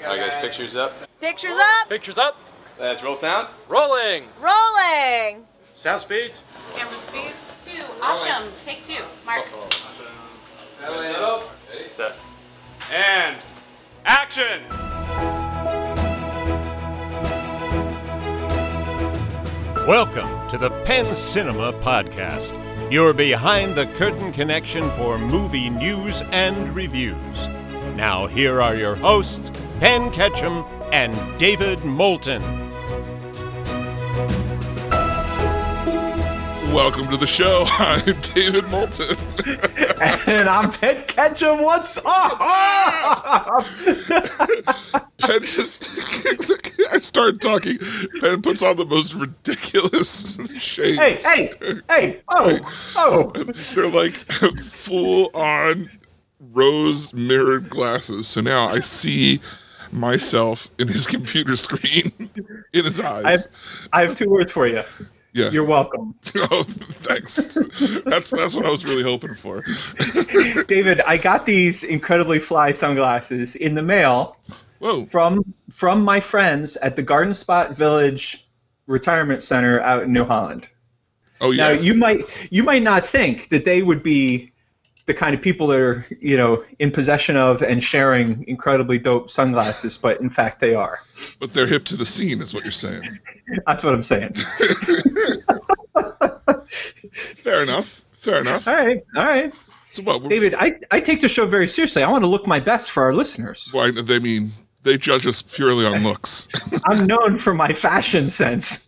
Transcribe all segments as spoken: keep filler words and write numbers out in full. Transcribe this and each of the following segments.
Alright guys, pictures up. Pictures up. Pictures up. Let's roll sound. Rolling. Rolling. Sound speeds. Camera speeds. Two. Asham. Take two. Mark. Settle. Ready? Set. And action. Welcome to the Penn Cinema Podcast, your behind-the-curtain connection for movie news and reviews. Now here are your hosts, Penn Ketchum and David Moulton. Welcome to the show. I'm David Moulton. And I'm Penn Ketchum. What's up? Penn just... I start talking. Penn puts on the most ridiculous shades. Hey, hey, hey. Oh, oh. They're like full-on rose-mirrored glasses. So now I see myself in his computer screen, in his eyes. I have, I have two words for you. Yeah. You're welcome. Oh, thanks. That's that's what I was really hoping for. David, I got these incredibly fly sunglasses in the mail. Whoa. From from my friends at the Garden Spot Village Retirement Center out in New Holland. Oh yeah. Now you might you might not think that they would be the kind of people that are, you know, in possession of and sharing incredibly dope sunglasses, but in fact they are. But they're hip to the scene, is what you're saying. That's what I'm saying. Fair enough. Fair enough. All right. All right. So what? we're- David, I, I take the show very seriously. I want to look my best for our listeners. Why? They mean they judge us purely on looks. I'm known for my fashion sense.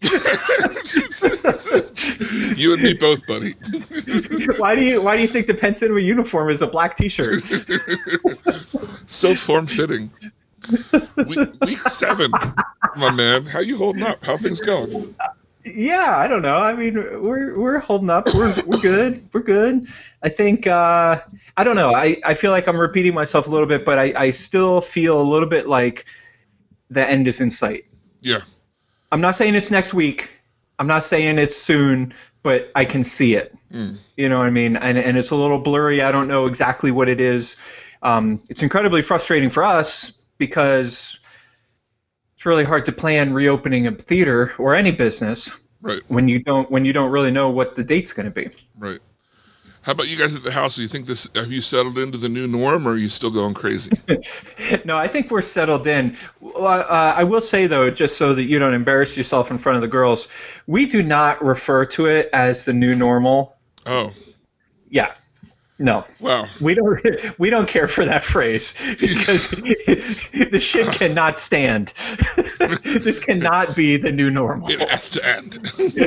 You and me both, buddy. Why do you Why do you think the Penn Cinema uniform is a black T-shirt? So form-fitting. Week, week seven, my man. How you holding up? How things going? Yeah, I don't know. I mean, we're we're holding up. We're we're good. We're good. I think uh, I don't know. I, I feel like I'm repeating myself a little bit, but I, I still feel a little bit like the end is in sight. Yeah. I'm not saying it's next week. I'm not saying it's soon, but I can see it. Mm. You know what I mean? And and it's a little blurry. I don't know exactly what it is. Um, it's incredibly frustrating for us because it's really hard to plan reopening a theater or any business Right. when you don't when you don't really know what the date's going to be. Right. How about you guys at the house? Do you think this? Have you settled into the new norm, or are you still going crazy? No, I think we're settled in. Uh, I will say, though, just so that you don't embarrass yourself in front of the girls, we do not refer to it as the new normal. Oh. Yeah. No. Wow. We don't we don't care for that phrase because the shit cannot stand. This cannot be the new normal. It has to end.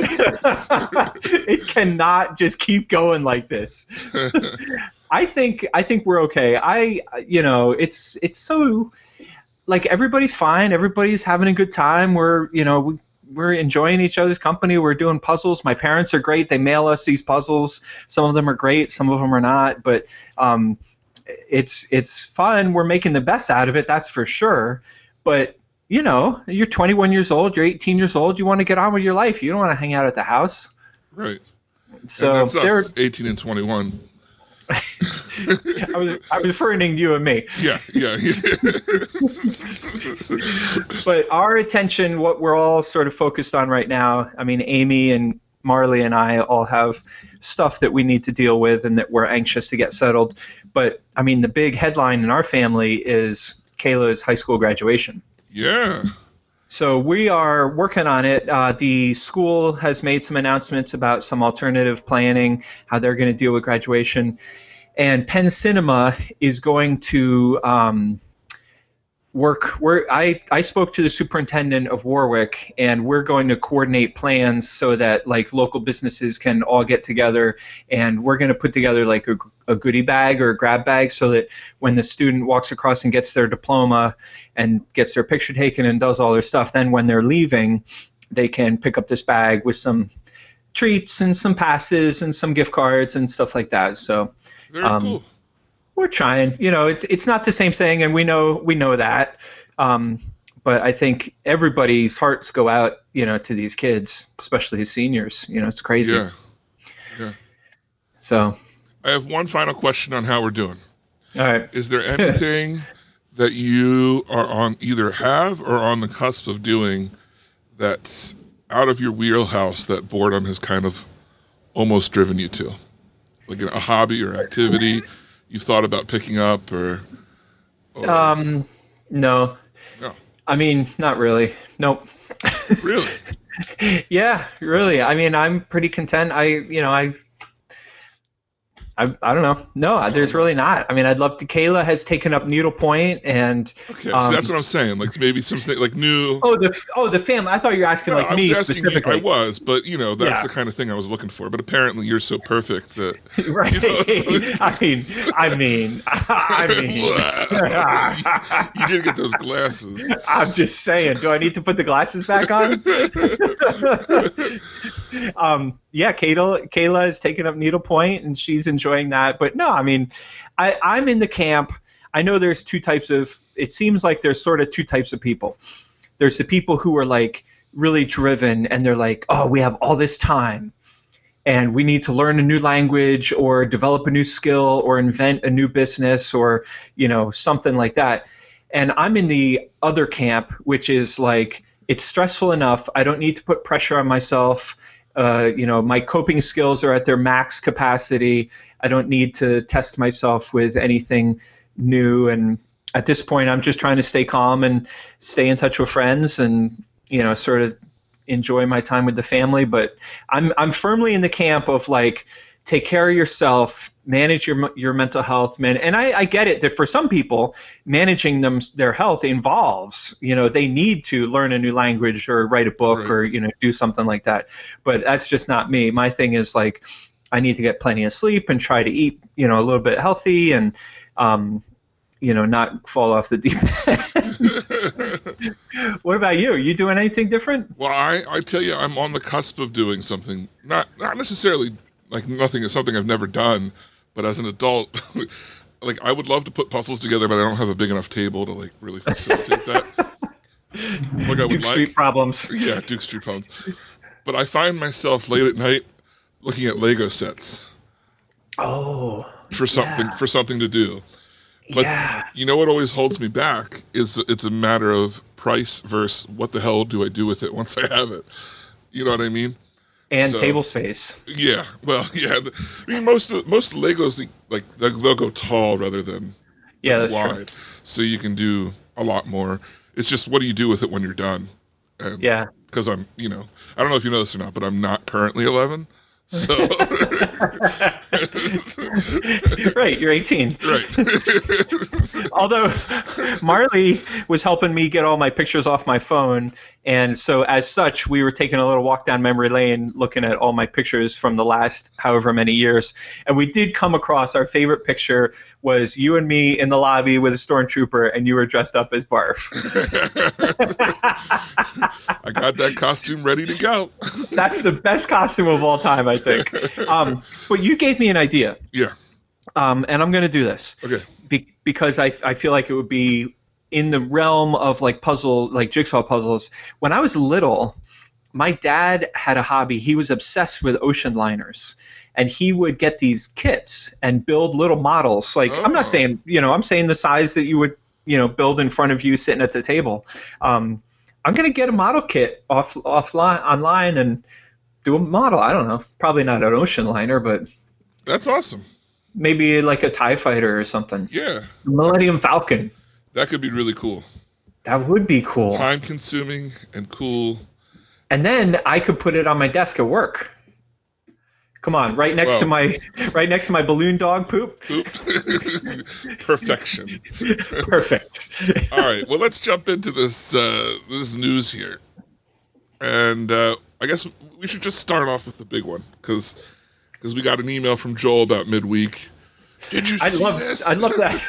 It cannot just keep going like this. I think I think we're okay. I you know, it's it's so like everybody's fine, everybody's having a good time. We're, you know, we We're enjoying each other's company. We're doing puzzles. My parents are great. They mail us these puzzles. Some of them are great. Some of them are not. But um, it's it's fun. We're making the best out of it. That's for sure. But you know, you're twenty-one years old. You're eighteen years old. You want to get on with your life. You don't want to hang out at the house. Right. So and that's they're. us, eighteen and twenty-one. I was I was referring to you and me. Yeah, yeah. But our attention, what we're all sort of focused on right now, I mean, Amy and Marley and I all have stuff that we need to deal with and that we're anxious to get settled. But, I mean, the big headline in our family is Kayla's high school graduation. Yeah. So we are working on it. Uh, the school has made some announcements about some alternative planning, how they're going to deal with graduation. And Penn Cinema is going to um, work. We're, I, I spoke to the superintendent of Warwick, and we're going to coordinate plans so that like local businesses can all get together, and we're going to put together like a, a goodie bag or a grab bag so that when the student walks across and gets their diploma and gets their picture taken and does all their stuff, then when they're leaving, they can pick up this bag with some treats and some passes and some gift cards and stuff like that. So Very um, cool. we're trying. You know, it's it's not the same thing, and we know we know that. Um, but I think everybody's hearts go out, you know, to these kids, especially his seniors. You know, it's crazy. Yeah. Yeah. So I have one final question on how we're doing. All right. Is there anything that you are on either have or on the cusp of doing that's out of your wheelhouse that boredom has kind of almost driven you to? Like a hobby or activity you've thought about picking up or... or Um, no. No. I mean, not really. Nope. Really? Yeah, really. I mean, I'm pretty content. I, you know, I, I, I don't know. No, there's really not. I mean, I'd love to. Kayla has taken up needlepoint, and Okay, um, so that's what I'm saying. Like maybe something like new... oh, the oh the family. I thought you were asking No, like I me was asking you, specifically. I was, but you know, that's Yeah. the kind of thing I was looking for. But apparently you're so perfect that... Right. You know? I mean, I mean, I mean. You did get those glasses. I'm just saying. Do I need to put the glasses back on? um, yeah, Kayla, Kayla is taking up needlepoint, and she's enjoying that. But no, I mean, I, I'm in the camp. I know there's two types of. It seems like there's sort of two types of people. There's the people who are like really driven, and they're like, oh, we have all this time, and we need to learn a new language or develop a new skill or invent a new business or, you know, something like that. And I'm in the other camp, which is like, it's stressful enough. I don't need to put pressure on myself. Uh, you know, my coping skills are at their max capacity. I don't need to test myself with anything new. And at this point, I'm just trying to stay calm and stay in touch with friends and, you know, sort of enjoy my time with the family. But I'm I'm firmly in the camp of like, take care of yourself, manage your your mental health, man. And I, I get it that for some people, managing them their health involves, you know, they need to learn a new language or write a book Right. or, you know, do something like that. But that's just not me. My thing is like, I need to get plenty of sleep and try to eat, you know, a little bit healthy and, um, you know, not fall off the deep end. What about you? You doing anything different? Well, I, I tell you, I'm on the cusp of doing something, not not necessarily like nothing is something I've never done, but as an adult, like I would love to put puzzles together, but I don't have a big enough table to like really facilitate that. Like I would Duke like, Street problems. yeah, Duke Street problems. But I find myself late at night looking at Lego sets Oh, for something yeah. for something to do. But yeah. you know what always holds me back is it's a matter of price versus what the hell do I do with it once I have it. You know what I mean? And So- table space. Yeah. Well, yeah. the- I mean, most of, most Legos like they'll they'll go tall rather than Yeah, that's wide, true. so you can do a lot more. It's just what do you do with it when you're done? And, Yeah. Because I'm, you know, I don't know if you know this or not, but I'm not currently eleven. So Right, you're eighteen. right. Although Marley was helping me get all my pictures off my phone, and so as such, we were taking a little walk down memory lane, looking at all my pictures from the last however many years, and we did come across our favorite picture was you and me in the lobby with a stormtrooper, and you were dressed up as Barf. I got that costume ready to go. That's the best costume of all time, I think. Um, but you gave me an idea, Yeah. um, and I'm going to do this. Okay. Be- because I, I feel like it would be in the realm of like puzzle, like jigsaw puzzles. When I was little, my dad had a hobby. He was obsessed with ocean liners, and he would get these kits and build little models. Like I'm Oh. not saying, you know, I'm saying the size that you would, you know, build in front of you sitting at the table. Um, I'm gonna get a model kit off offline online and do a model. I don't know, probably not an ocean liner, but That's awesome. maybe like a TIE fighter or something. Yeah. Millennium Falcon. That could be really cool. That would be cool. Time consuming and cool. And then I could put it on my desk at work. Come on, right next to Whoa. my right next to my balloon dog poop. Oop. Perfection. Perfect. All right. Well, let's jump into this uh, this news here, and uh, I guess we should just start off with the big one because we got an email from Joel about midweek. Did you I see love this? I love that.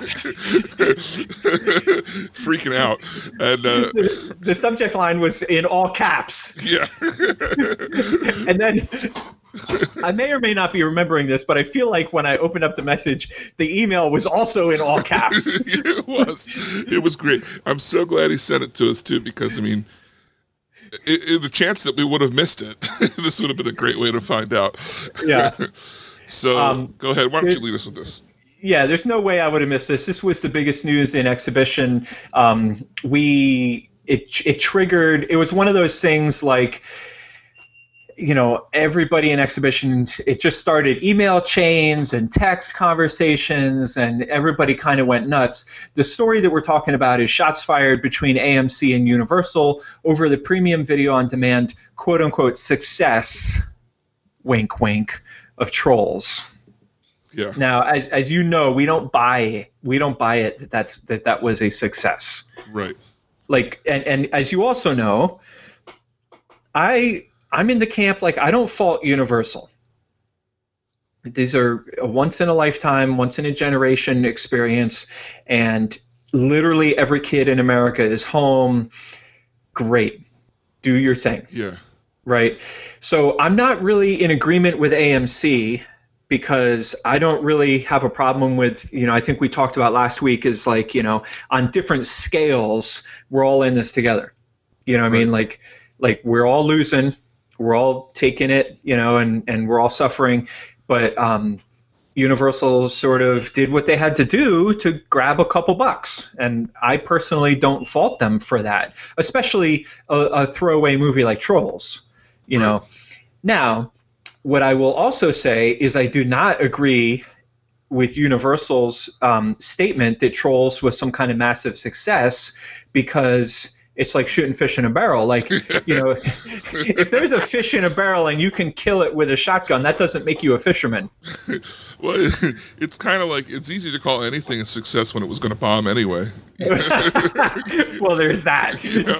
Freaking out, and uh, The subject line was in all caps. yeah, And then I may or may not be remembering this, but I feel like when I opened up the message, the email was also in all caps. it was it was great. I'm so glad he sent it to us too because I mean. It, it, the chance that we would have missed it, this would have been a great way to find out. Yeah. So Um, go ahead. Why don't it- you lead us with this? Yeah, there's no way I would have missed this. This was the biggest news in exhibition. Um, we it it triggered. It was one of those things like, you know, everybody in exhibition. It just started email chains and text conversations, and everybody kind of went nuts. The story that we're talking about is shots fired between A M C and Universal over the premium video on demand, quote unquote, success, wink wink, of Trolls. Yeah. Now, as as you know, we don't buy we don't buy it that that's that that was a success. Right. Like, and and as you also know, I I'm in the camp like I don't fault Universal. These are a once in a lifetime, once in a generation experience, and literally every kid in America is home. Great, do your thing. Yeah. Right. So I'm not really in agreement with A M C. Because I don't really have a problem with, you know, I think we talked about last week is like, you know, on different scales, we're all in this together. You know what right. I mean? Like, like we're all losing, we're all taking it, you know, and, and we're all suffering. But um, Universal sort of did what they had to do to grab a couple bucks. And I personally don't fault them for that, especially a, a throwaway movie like Trolls, you right. know. Now, what I will also say is I do not agree with Universal's um, statement that Trolls was some kind of massive success, because it's like shooting fish in a barrel. Like, you know, if there's a fish in a barrel and you can kill it with a shotgun, that doesn't make you a fisherman. Well, it's kind of like it's easy to call anything a success when it was going to bomb anyway. Well, there's that.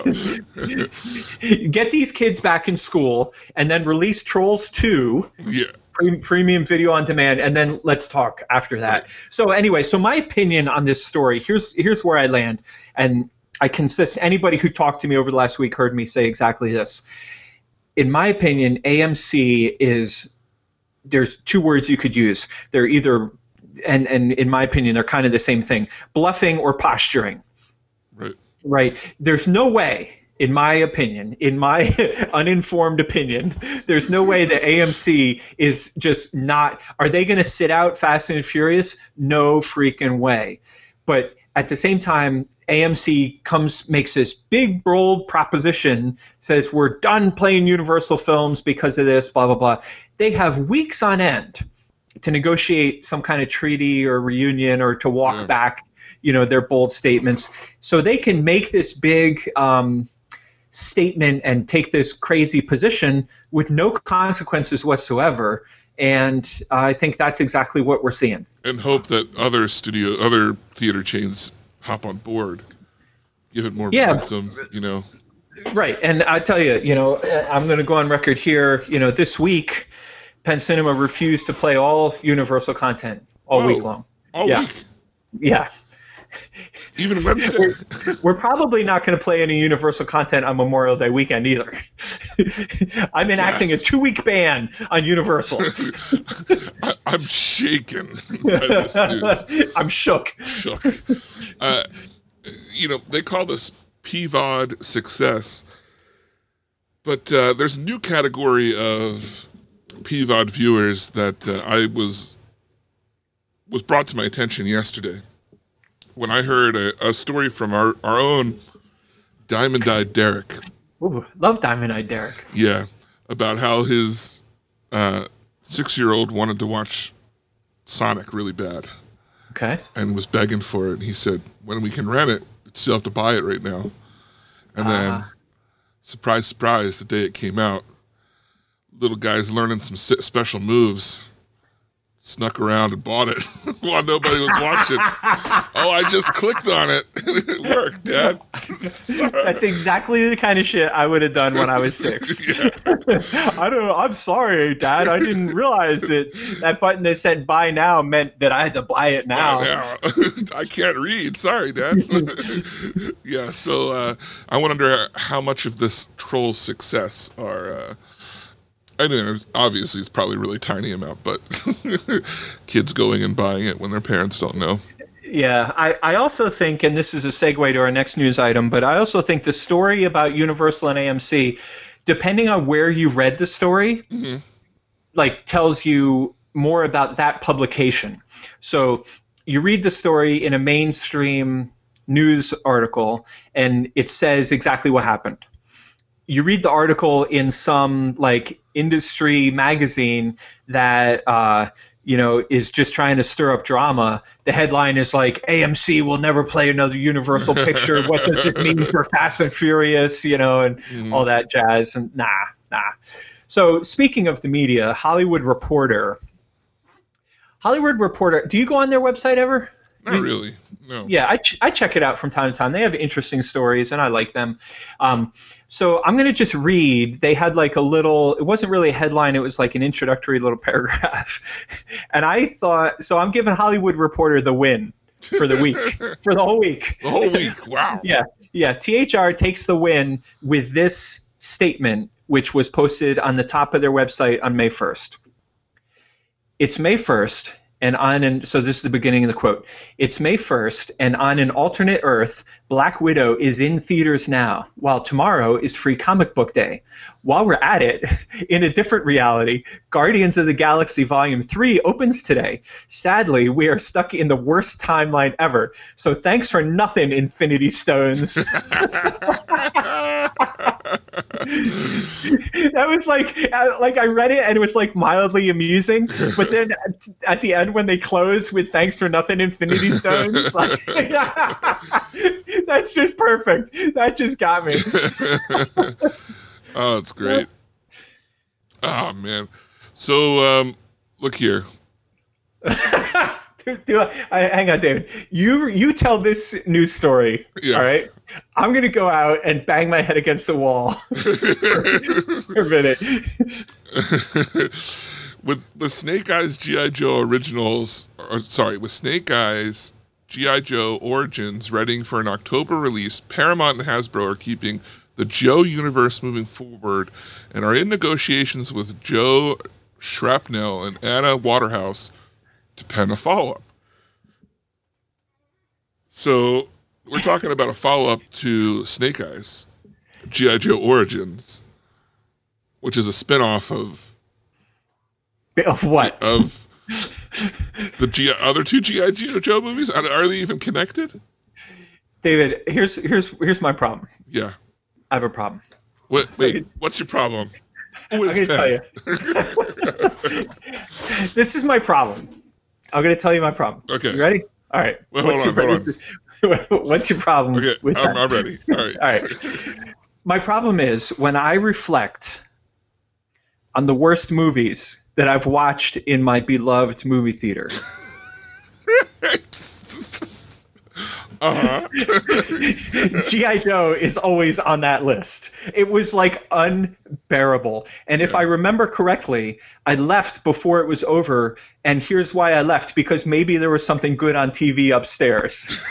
Yeah. Get these kids back in school and then release Trolls two. Yeah. Pre- premium video on demand, and then let's talk after that. Right. So anyway, so my opinion on this story, here's here's where I land, and I consist. Anybody who talked to me over the last week heard me say exactly this. In my opinion, A M C is, there's two words you could use. They're either, and and in my opinion, they're kind of the same thing: bluffing or posturing. Right. Right. There's no way, in my opinion, in my uninformed opinion, there's no way that A M C is just not. Are they going to sit out Fast and Furious? No freaking way. But at the same time, A M C comes makes this big, bold proposition, says we're done playing Universal films because of this, blah, blah, blah. They have weeks on end to negotiate some kind of treaty or reunion or to walk yeah. back, you know, their bold statements. So they can make this big um, statement and take this crazy position with no consequences whatsoever. And uh, I think that's exactly what we're seeing. And hope that other studio, other theater chains hop on board, give it more yeah. momentum, you know. Right, and I tell you, you know, I'm going to go on record here. You know, this week, Penn Cinema refused to play all Universal content all oh, week long. All yeah. week. Yeah. Even Wednesday. We're, we're probably not going to play any Universal content on Memorial Day weekend either. I'm enacting yes. a two-week ban on Universal. I, I'm shaken by this news. I'm shook. Shook. Uh, you know, they call this P V O D success, but uh, there's a new category of P V O D viewers that uh, I was was brought to my attention yesterday when I heard a, a story from our, our own Diamond Eyed Derek. Ooh, love Diamond Eyed Derek. Yeah, about how his uh, six-year-old wanted to watch Sonic really bad. Okay. And was begging for it. And he said, when we can rent it, you still have to buy it right now. And then, uh. surprise, surprise, the day it came out, little guy's learning some special moves. Snuck around and bought it while nobody was watching. Oh, I just clicked on it. It worked, Dad. That's exactly the kind of shit I would have done when I was six. Yeah. I don't know. I'm sorry, Dad. I didn't realize that that button that said buy now meant that I had to buy it now. Buy now. I can't read. Sorry, Dad. Yeah, so uh, I wonder how much of this troll success are... Uh, I mean, obviously, it's probably a really tiny amount, but kids going and buying it when their parents don't know. Yeah, I, I also think, and this is a segue to our next news item, but I also think the story about Universal and A M C, depending on where you read the story, mm-hmm. like tells you more about that publication. So you read the story in a mainstream news article, and it says exactly what happened. You read the article in some like industry magazine that uh, you know is just trying to stir up drama. The headline is like, A M C will never play another Universal picture. What does it mean for Fast and Furious? You know, and mm. all that jazz. And nah, nah. So speaking of the media, Hollywood Reporter. Hollywood Reporter. Do you go on their website ever? Not really. No. Yeah, I, ch- I check it out from time to time. They have interesting stories, and I like them. Um, so I'm going to just read. They had like a little – it wasn't really a headline. It was like an introductory little paragraph. And I thought – so I'm giving Hollywood Reporter the win for the week, for the whole week. The whole week. Wow. Yeah. Yeah. T H R takes the win with this statement, which was posted on the top of their website on May first. It's May first. And on an, so this is the beginning of the quote. It's May first, and on an alternate Earth, Black Widow is in theaters now, while tomorrow is Free Comic Book Day. While we're at it, in a different reality, Guardians of the Galaxy Volume three opens today. Sadly, we are stuck in the worst timeline ever. So thanks for nothing, Infinity Stones. That was like, like I read it and it was like mildly amusing, but then at the end when they close with "Thanks for nothing, Infinity Stones," like, that's just perfect. That just got me. Oh, it's great. Oh man. So um, look here. do, do I, I, hang on, David. You you tell this news story. Yeah. All right. I'm gonna go out and bang my head against the wall for, for a minute. with with Snake Eyes G I. Joe Originals, or sorry, with Snake Eyes G I. Joe Origins readying for an October release, Paramount and Hasbro are keeping the Joe universe moving forward and are in negotiations with Joe Shrapnel and Anna Waterhouse to pen a follow-up. So we're talking about a follow-up to Snake Eyes, G I. Joe Origins, which is a spin-off of... Of what? Of the G- other two G I. Joe movies? Are, are they even connected? David, here's here's here's my problem. Yeah. I have a problem. Wait, wait what's your problem? Who is I'm going to tell you. This is my problem. I'm going to tell you my problem. Okay. You ready? All right. Wait, hold on, hold on. What's your problem? Okay, with I'm, that? I'm ready. All right. All right. My problem is when I reflect on the worst movies that I've watched in my beloved movie theater. Uh-huh. G I. Joe is always on that list. It was like unbearable. And if yeah. I remember correctly, I left before it was over. And here's why I left, because maybe there was something good on T V upstairs.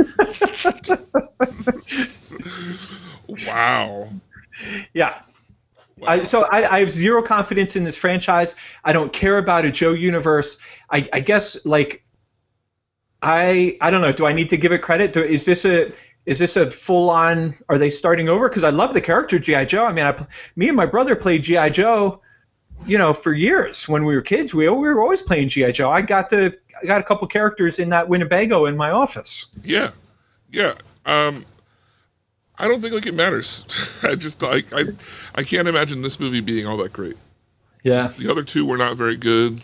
Wow. Yeah. Wow. I, so I, I have zero confidence in this franchise. I don't care about a Joe universe. I, I guess like I I don't know. Do I need to give it credit? Do, is this a is this a full on? Are they starting over? Because I love the character G I. Joe. I mean, I, me and my brother played G I. Joe, you know, for years when we were kids. We we were always playing G I. Joe. I got the I got a couple characters in that Winnebago in my office. Yeah, yeah. Um, I don't think like it matters. I just like I I can't imagine this movie being all that great. Yeah. The other two were not very good.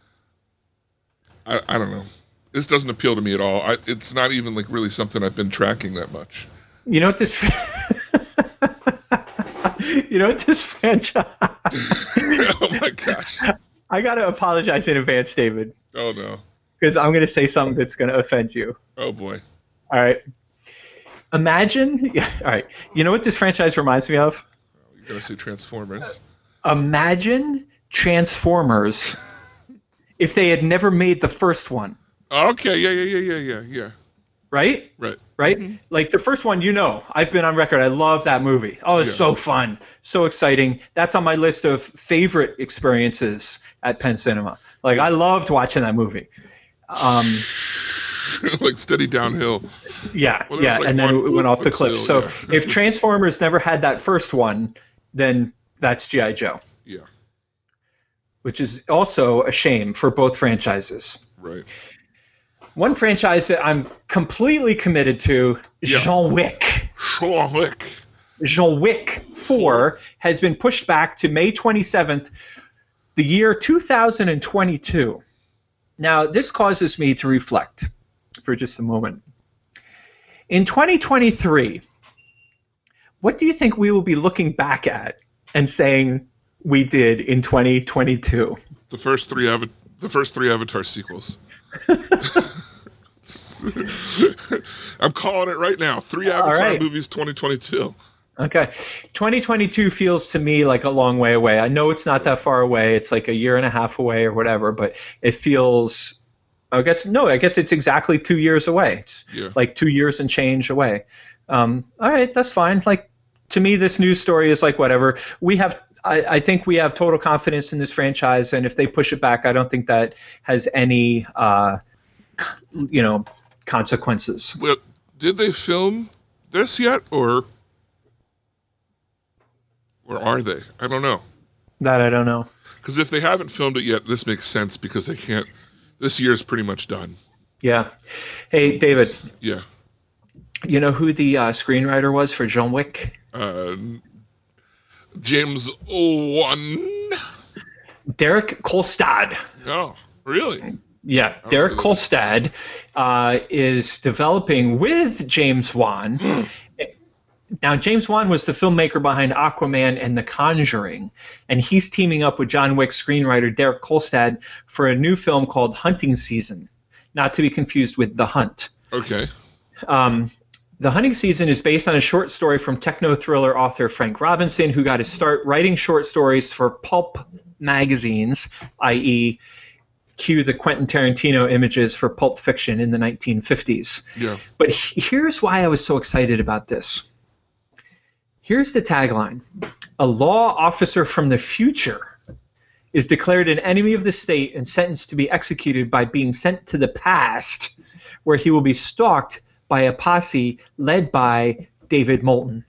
I I don't know. This doesn't appeal to me at all. I, it's not even like really something I've been tracking that much. You know what this? you know what this franchise? Oh my gosh! I gotta apologize in advance, David. Oh no! Because I'm gonna say something that's gonna offend you. Oh boy! All right. Imagine. Yeah, all right. You know what this franchise reminds me of? You're gonna say Transformers. Imagine Transformers if they had never made the first one. Okay, yeah, yeah, yeah, yeah, yeah, yeah. Right? Right. Right? Mm-hmm. Like the first one, you know, I've been on record. I love that movie. Oh, it's yeah. so fun. So exciting. That's on my list of favorite experiences at Penn Cinema. Like, I loved watching that movie. Um, like steady downhill. Yeah, well, yeah, like and then one, it went off the cliff. Still, so yeah. if Transformers never had that first one, then that's G I. Joe. Yeah. Which is also a shame for both franchises. Right. one franchise that I'm completely committed to, Yeah. John Wick. John Wick. John Wick four has been pushed back to May twenty-seventh, the year two thousand twenty-two. Now, this causes me to reflect for just a moment. In twenty twenty-three, what do you think we will be looking back at and saying we did in twenty twenty-two? The first three Ava- the first three Avatar sequels. I'm calling it right now. Three Avatar right. movies twenty twenty-two. Okay. twenty twenty-two feels to me like a long way away. I know it's not that far away. It's like a year and a half away or whatever, but it feels, I guess, no, I guess it's exactly two years away. It's Yeah. like two years and change away. Um, all right, that's fine. Like, to me, this news story is like whatever. We have, I, I think we have total confidence in this franchise, and if they push it back, I don't think that has any, uh, you know, consequences. Well, did they film this yet, or or are they? I don't know. That I don't know. Because if they haven't filmed it yet, this makes sense because they can't. This year's pretty much done. Yeah. Hey, David, Yeah. you know who the uh, screenwriter was for John Wick? Uh, James Wan. Derek Kolstad. Oh, really? Yeah, Derek know. Kolstad uh, is developing with James Wan. Now, James Wan was the filmmaker behind Aquaman and The Conjuring, and he's teaming up with John Wick screenwriter Derek Kolstad for a new film called Hunting Season, not to be confused with The Hunt. Okay. Um, The Hunting Season is based on a short story from techno-thriller author Frank Robinson, who got his start writing short stories for pulp magazines, that is, cue the Quentin Tarantino images for Pulp Fiction in the nineteen fifties. Yeah. But he- here's why I was so excited about this. Here's the tagline. A law officer from the future is declared an enemy of the state and sentenced to be executed by being sent to the past, where he will be stalked by a posse led by David Moulton.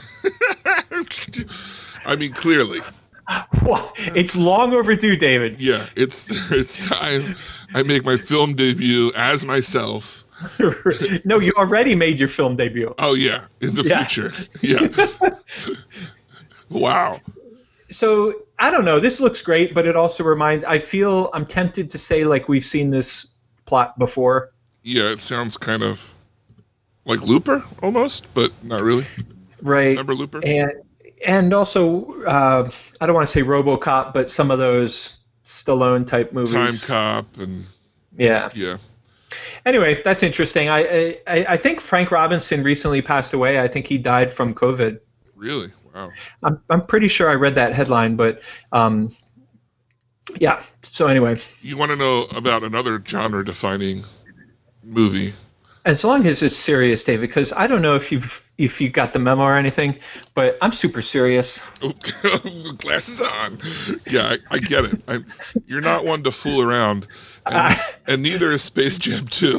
I mean, clearly. What? It's long overdue, David. Yeah, it's it's time I make my film debut as myself. No, you already made your film debut. Oh, yeah, in the Yeah. future. Yeah. Wow. So, I don't know. This looks great, but it also reminds, I feel, I'm tempted to say like we've seen this plot before. Yeah, it sounds kind of like Looper almost, but not really. Right. Remember Looper? And and also, uh, I don't want to say RoboCop, but some of those Stallone type movies. Time Cop and Yeah. yeah. Anyway, that's interesting. I, I I think Frank Robinson recently passed away. I think he died from COVID. Really? Wow. I'm I'm pretty sure I read that headline, but um, yeah. So anyway, You want to know about another genre-defining movie? as long as it's serious, David, because I don't know if you've if you got the memo or anything, but I'm super serious. Oh, glasses on. Yeah, I, I get it. I'm, you're not one to fool around, and, and neither is Space Jam two,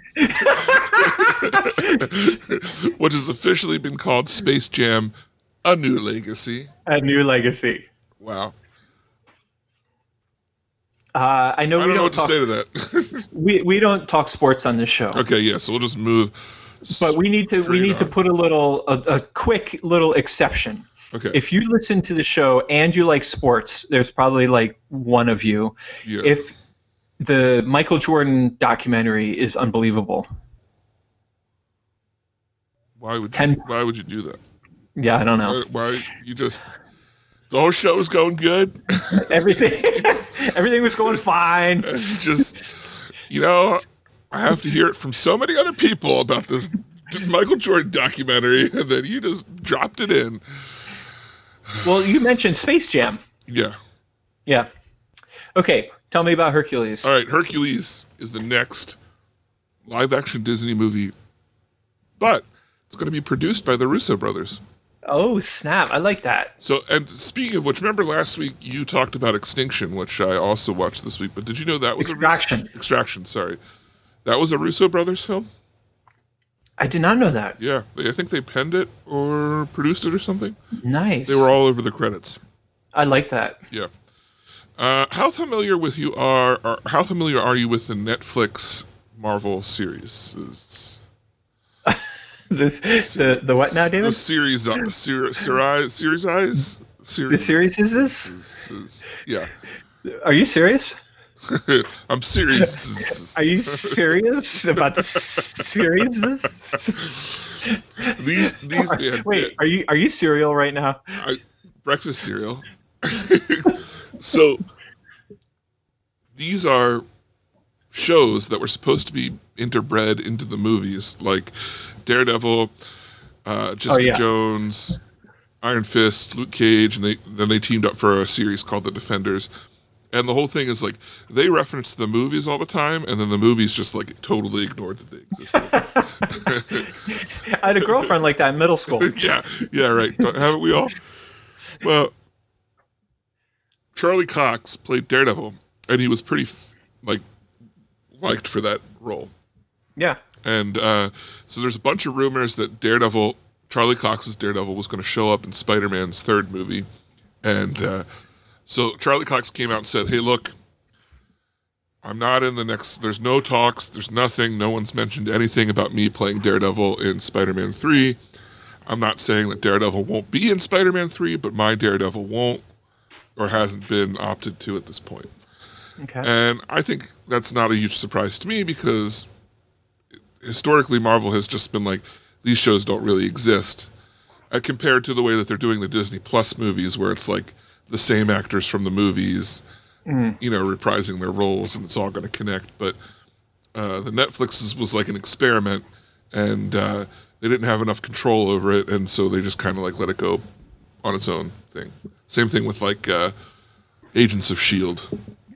which has officially been called Space Jam: A New Legacy. A New Legacy. Wow. Uh, I know I we don't know don't what to talk, say to that. we we don't talk sports on this show. Okay, yeah, so we'll just move. But we need to we straight need to on. put a little a, a quick little exception. Okay. If you listen to the show and you like sports, there's probably like one of you. Yeah. If the Michael Jordan documentary is unbelievable. Why would you, ten- why would you do that? Yeah, I don't know. Why, why you just the whole show was going good? Everything everything was going fine. It's just, you know, I have to hear it from so many other people about this Michael Jordan documentary, and then you just dropped it in. Well, you mentioned Space Jam. Yeah. Yeah. Okay, tell me about Hercules. All right, Hercules is the next live-action Disney movie, but it's going to be produced by the Russo brothers. Oh, snap. I like that. So, and speaking of which, remember last week you talked about Extinction, which I also watched this week, but did you know that was Extraction. a Russo- Extraction, sorry. That was a Russo brothers film? I did not know that. Yeah, they, I think they penned it or produced it or something. Nice. They were all over the credits. I like that. Yeah. Uh, how familiar with you are, are? How familiar are you with the Netflix Marvel series. Is This the the what now, the David? series, uh, ser, ser, series eyes. Series, The series is this? is- is- yeah, Are you serious? I'm serious. Are you serious about the series? These these man, Wait, are you are you serial right now? I, breakfast cereal. So these are shows that were supposed to be interbred into the movies, like Daredevil, uh, Jessica Oh, yeah. Jones, Iron Fist, Luke Cage, and they then they teamed up for a series called The Defenders. And the whole thing is like they reference the movies all the time, and then the movies just like totally ignored that they existed. I had a girlfriend like that in middle school. yeah, yeah, right. Don't- Haven't we all? Well, Charlie Cox played Daredevil, and he was pretty f- like liked for that role. Yeah. And uh, so there's a bunch of rumors that Daredevil, Charlie Cox's Daredevil, was going to show up in Spider-Man's third movie, and uh, so Charlie Cox came out and said, "Hey, look, I'm not in the next. There's no talks. There's nothing. No one's mentioned anything about me playing Daredevil in Spider-Man three. I'm not saying that Daredevil won't be in Spider-Man three, but my Daredevil won't or hasn't been opted to at this point." Okay. And I think that's not a huge surprise to me because historically Marvel has just been like, these shows don't really exist. Uh, compared to the way that they're doing the Disney Plus movies where it's like the same actors from the movies, you know, reprising their roles and it's all going to connect. But uh, the Netflix was like an experiment and uh, they didn't have enough control over it. And so they just kind of like let it go on its own thing. Same thing with like uh, Agents of S H I E L D.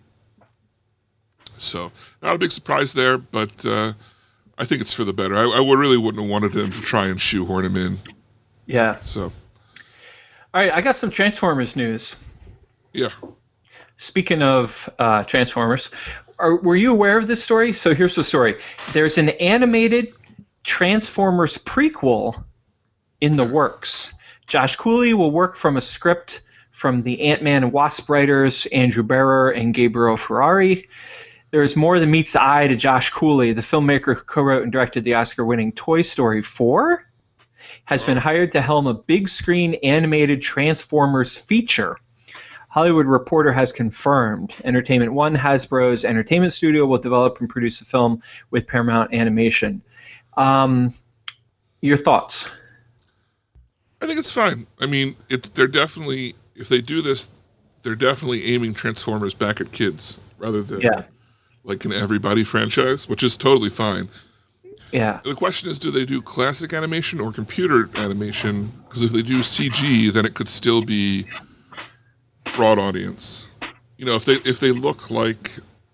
So not a big surprise there, but uh, I think it's for the better. I, I would really wouldn't have wanted them to try and shoehorn him in. Yeah. So, All right, I got some Transformers news. yeah. Speaking of uh, Transformers, are, were you aware of this story? So here's the story. There's an animated Transformers prequel in the works. Josh Cooley will work from a script from the Ant-Man and Wasp writers Andrew Barrer and Gabriel Ferrari. There's more than meets the eye to Josh Cooley. The filmmaker who co-wrote and directed the Oscar-winning Toy Story four has been hired to helm a big-screen animated Transformers feature. Hollywood Reporter has confirmed Entertainment One, Hasbro's entertainment studio, will develop and produce a film with Paramount Animation. Um, your thoughts? I think it's fine. I mean, it, they're definitely, if they do this, they're definitely aiming Transformers back at kids rather than Yeah. like an Everybody franchise, which is totally fine. Yeah. The question is, do they do classic animation or computer animation? Because if they do C G, then it could still be broad audience. You know, if they if they look like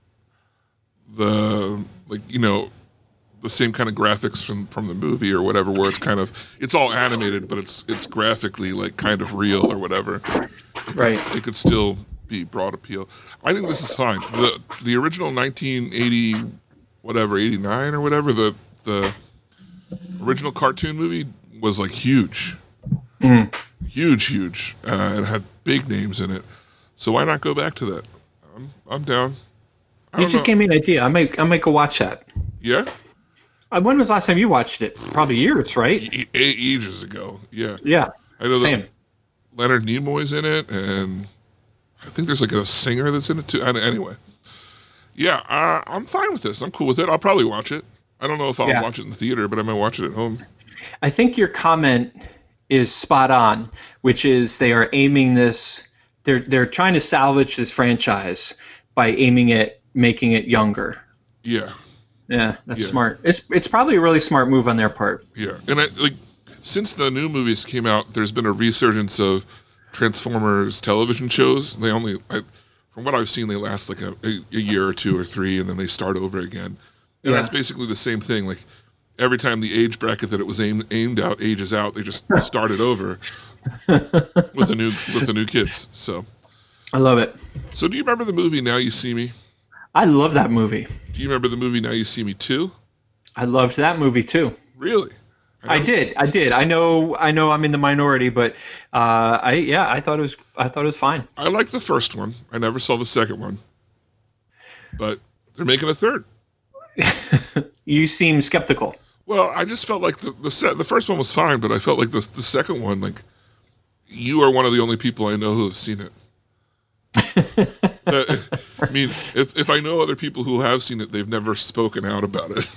the like you know the same kind of graphics from from the movie or whatever, where it's kind of it's all animated, but it's it's graphically like kind of real or whatever. It could, Right. It could still be broad appeal. I think this is fine. The the original nineteen eighty whatever eighty-nine or whatever the the original cartoon movie was like huge, Mm. huge, huge, uh, and had big names in it. So why not go back to that? I'm I'm down. I You don't just know. gave me an idea. I might I might go watch that. Yeah, Uh, When was the last time you watched it? Probably years, right? E- e- ages ago. Yeah, Yeah. I know Same. that Leonard Nimoy's in it, and I think there's like a singer that's in it too. And anyway, yeah, uh, I'm fine with this. I'm cool with it. I'll probably watch it. I don't know if I'll Yeah. watch it in the theater, but I might watch it at home. I think your comment is spot on, which is they are aiming this. They're they're trying to salvage this franchise by aiming it, making it younger. Yeah, Yeah, that's Yeah. smart. It's it's probably a really smart move on their part. yeah. And I like since the new movies came out, there's been a resurgence of Transformers television shows. They only, I, from what I've seen, they last like a, a, a year or two or three, and then they start over again. And Yeah. that's basically the same thing. Like every time the age bracket that it was aimed aimed out ages out, they just start it over with a new with the new kids. So, I love it. so do you remember the movie Now You See Me? I love that movie. Do you remember the movie Now You See Me Too? I loved that movie too. Really? I never- did. I did. I know. I know. I'm in the minority, but uh, I yeah. I thought it was. I thought it was fine. I liked the first one. I never saw the second one, but they're making a third. You seem skeptical. Well, I just felt like the the, set, the first one was fine, but I felt like the the second one, like, you are one of the only people I know who have seen it. That, I mean, if if I know other people who have seen it, they've never spoken out about it.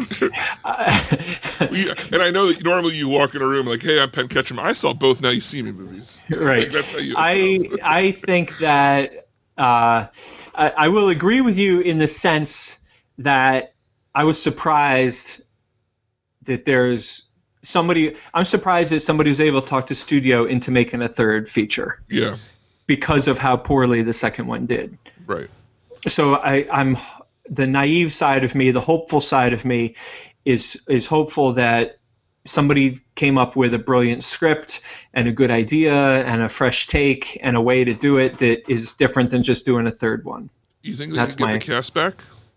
we, and I know that normally you walk in a room like, "Hey, I'm Penn Ketchum. I saw both Now You See Me movies." Right. Like, that's how you. I I think that uh, I, I will agree with you in the sense that I was surprised that there's somebody. I'm surprised that somebody was able to talk to studio into making a third feature. Yeah. Because of how poorly the second one did. Right. So I, I'm the naive side of me, the hopeful side of me, is is hopeful that somebody came up with a brilliant script and a good idea and a fresh take and a way to do it that is different than just doing a third one. You think they That's could get my- the cast back?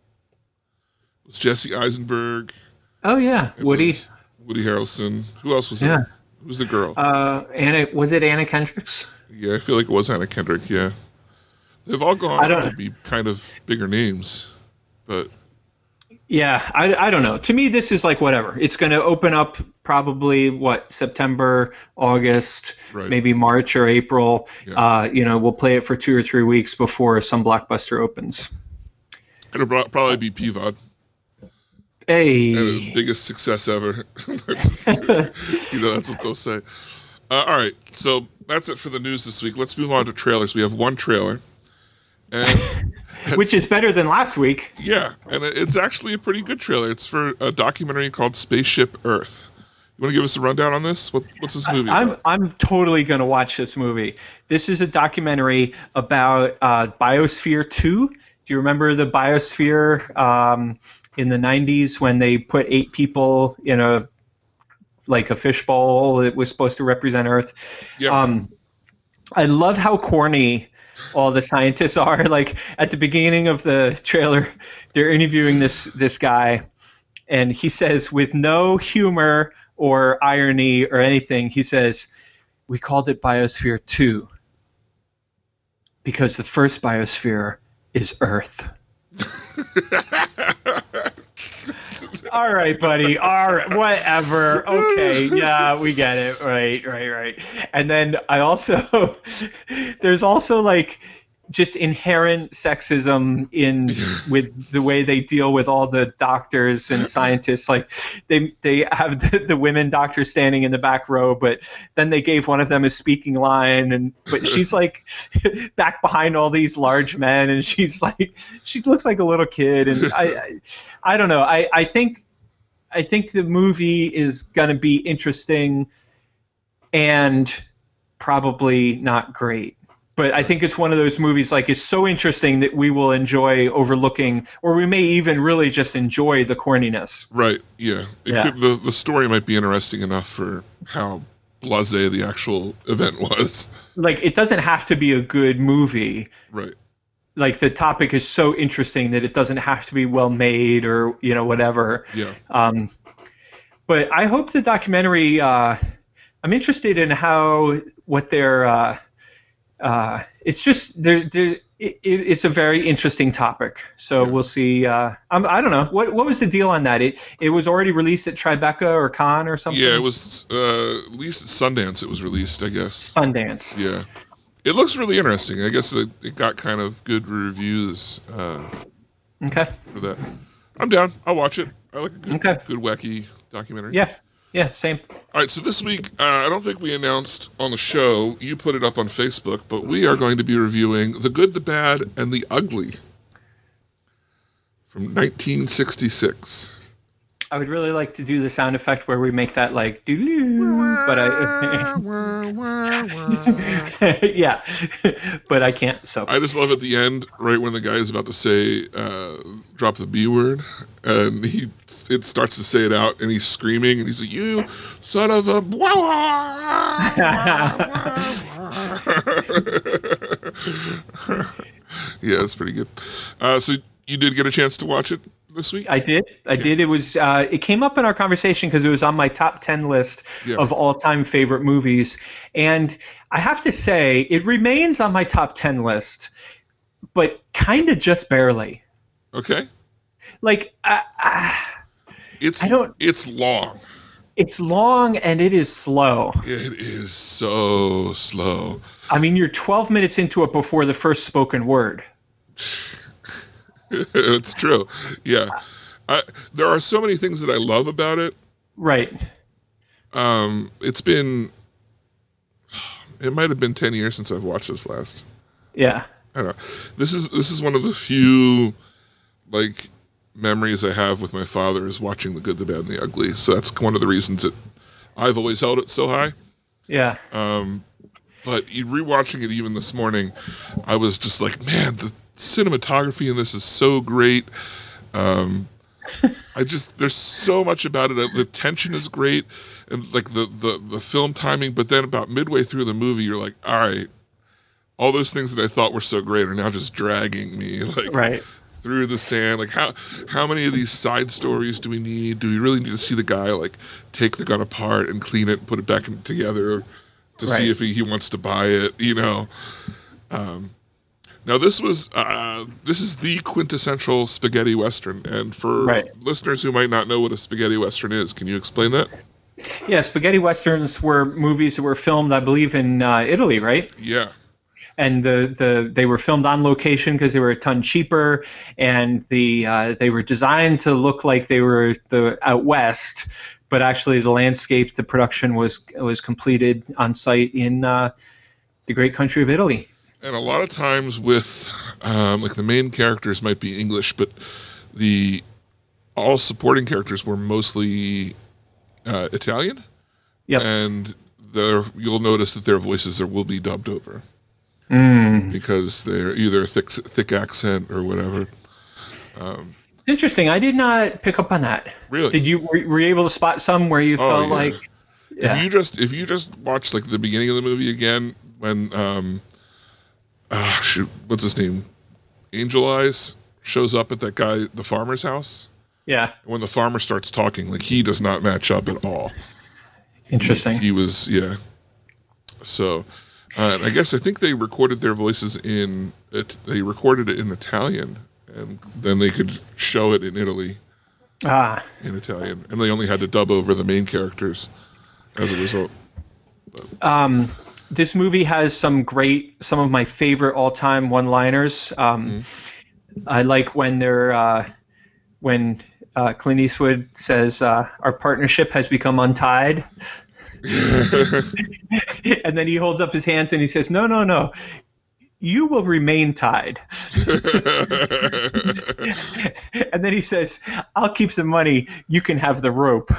It was Jesse Eisenberg? Oh yeah, It Woody. was Woody Harrelson. Who else was Yeah. there? Who was the girl? Uh, Anna, was it Anna Kendricks? Yeah, I feel like it was Anna Kendrick, yeah. They've all gone I don't- on to be kind of bigger names, but Yeah, I, I don't know. To me, this is like whatever. It's going to open up probably, what, September, August, Right. maybe March or April. Yeah. Uh, you know, we'll play it for two or three weeks before some blockbuster opens. it'll pro- probably be P V O D. Hey. And the biggest success ever. Just, you know, that's what they'll say. Uh, all right, so that's it for the news this week. Let's move on to trailers. We have one trailer. And Which is better than last week. yeah, and it- it's actually a pretty good trailer. It's for a documentary called Spaceship Earth. You want to give us a rundown on this? What, what's this movie I'm about? I'm totally going to watch this movie. This is a documentary about uh, Biosphere two. Do you remember the Biosphere um, in the nineties when they put eight people in a like a fishbowl that was supposed to represent Earth? Yeah. Um, I love how corny all the scientists are. Like at the beginning of the trailer, they're interviewing this this guy, and he says, with no humor or irony or anything, he says, "We called it Biosphere two because the first biosphere is Earth." All right, buddy. All right, whatever. Okay, yeah, we get it. Right, right, right. And then I also, there's also like just inherent sexism in with the way they deal with all the doctors and scientists. Like they they have the, the women doctors standing in the back row, but then they gave one of them a speaking line, and but she's like back behind all these large men, and she's like she looks like a little kid, and I I, I don't know. I, I think I think the movie is gonna be interesting and probably not great. But I think it's one of those movies, like, it's so interesting that we will enjoy overlooking, or we may even really just enjoy the corniness. Right, yeah. It Yeah. Could, the, the story might be interesting enough for how blasé the actual event was. Like, it doesn't have to be a good movie. Right. Like, the topic is so interesting that it doesn't have to be well made or, you know, whatever. Yeah. Um, but I hope the documentary, uh, I'm interested in how, what their, uh, uh, it's just, there, there, it, it, it's a very interesting topic. So Yeah. we'll see. Uh, I'm, I don't know. What what was the deal on that? It it was already released at Tribeca or Cannes or something? Yeah, it was, uh, at least at Sundance it was released, I guess. Sundance. Yeah. It looks really interesting. I guess it, it got kind of good reviews uh, Okay. for that. I'm down. I'll watch it. I like a good, Okay. good wacky documentary. Yeah. Yeah, same. All right, so this week, uh, I don't think we announced on the show, you put it up on Facebook, but we are going to be reviewing The Good, the Bad, and the Ugly from nineteen sixty-six. I would really like to do the sound effect where we make that like doo but I yeah, but I can't. So I just love at the end, right when the guy is about to say, uh, drop the B word, and he it starts to say it out, and he's screaming, and he's like, you son of a... Yeah, it's pretty good. Uh, so you did get a chance to watch it this week? I did. I did. It was. Uh, it came up in our conversation because it was on my top ten list Yeah. of all-time favorite movies, and I have to say it remains on my top ten list, but kind of just barely. Okay. like I, I, It's I don't- it's long. it's long and it is slow. It is so slow. I mean, you're twelve minutes into it before the first spoken word. It's true. Yeah. I, there are so many things that I love about it. Right. Um, it's been, it might have been ten years since I've watched this last. Yeah. I don't know. This is, this is one of the few, like, memories I have with my father is watching The Good, the Bad, and the Ugly. So that's one of the reasons that I've always held it so high. Yeah. Um, but you rewatching it even this morning, I was just like, man, the cinematography in this is so great. Um, I just there's so much about it. The tension is great, and like the, the the film timing. But then about midway through the movie, you're like, all right, all those things that I thought were so great are now just dragging me like Right. through the sand. Like how how many of these side stories do we need? Do we really need to see the guy like take the gun apart and clean it and put it back in, together to Right. see if he, he wants to buy it? You know. Um, Now this was uh, this is the quintessential spaghetti western, and for Right. listeners who might not know what a spaghetti western is, can you explain that? Yeah, spaghetti westerns were movies that were filmed, I believe, in uh, Italy, right? Yeah, And the, the they were filmed on location because they were a ton cheaper, and the uh, they were designed to look like they were the out west, but actually the landscape, the production was was completed on site in uh, the great country of Italy. and a lot of times with um, like the main characters might be English, but the all supporting characters were mostly uh, Italian, Yep. and there you'll notice that their voices there will be dubbed over Mm. because they're either thick thick accent or whatever. It's interesting. I did not pick up on that. Really? Did you were, were you able to spot some where you Oh, felt yeah. like yeah. If you just if you just watch like the beginning of the movie again when um ah shoot what's his name Angel Eyes shows up at that guy the farmer's house, yeah. when the farmer starts talking, like he does not match up at all. Interesting. He was yeah. So uh, and I guess I think they recorded their voices in it. They recorded it in Italian, and then they could show it in Italy Ah. in Italian, and they only had to dub over the main characters as a result. Um, this movie has some great, some of my favorite all-time one-liners. Um, I like when they're, uh, when uh, Clint Eastwood says, uh, "Our partnership has become untied," and then he holds up his hands and he says, "No, no, no, you will remain tied." And then he says, "I'll keep the money. You can have the rope."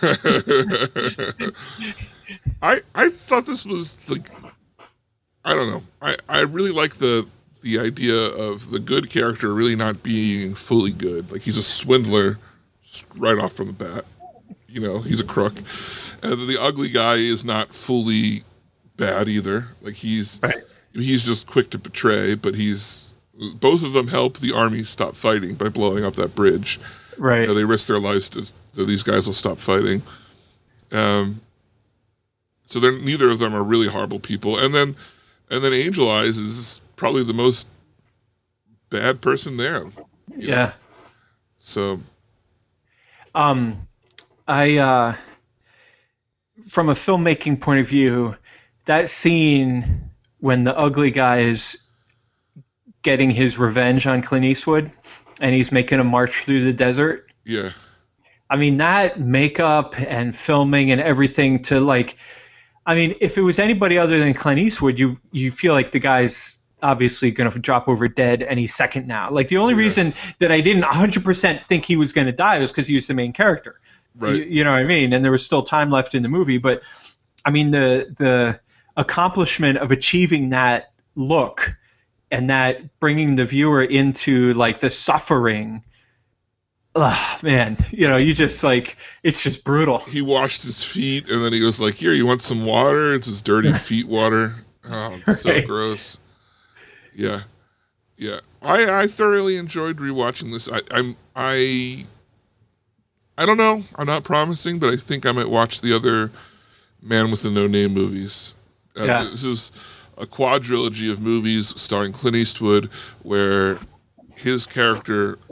I I thought this was like I don't know. I, I really like the the idea of the good character really not being fully good. Like he's a swindler right off from the bat. You know, he's a crook. And the ugly guy is not fully bad either. Like he's Right. he's just quick to betray, but he's both of them help the army stop fighting by blowing up that bridge. Right. You know, they risk their lives to so these guys will stop fighting. Um, so they're neither of them are really horrible people. And then, and then Angel Eyes is probably the most bad person there. you know? Yeah. So Um, I, uh, from a filmmaking point of view, that scene when the ugly guy is getting his revenge on Clint Eastwood and he's making a march through the desert. yeah, I mean, that makeup and filming and everything to like, I mean, if it was anybody other than Clint Eastwood, you you feel like the guy's obviously going to drop over dead any second now. Like the only Yeah. reason that I didn't one hundred percent think he was going to die was because he was the main character. right. You, you know what I mean? And there was still time left in the movie. But I mean, the the accomplishment of achieving that look and that bringing the viewer into like the suffering. Ugh, man, you know, you just like it's just brutal. He washed his feet, and then he was like, "Here, you want some water?" It's his dirty feet water. Oh, it's so Right. gross. Yeah, yeah. I I thoroughly enjoyed rewatching this. I I'm I. I don't know. I'm not promising, but I think I might watch the other Man with the No Name movies. Uh, Yeah. This is a quadrilogy of movies starring Clint Eastwood, where his character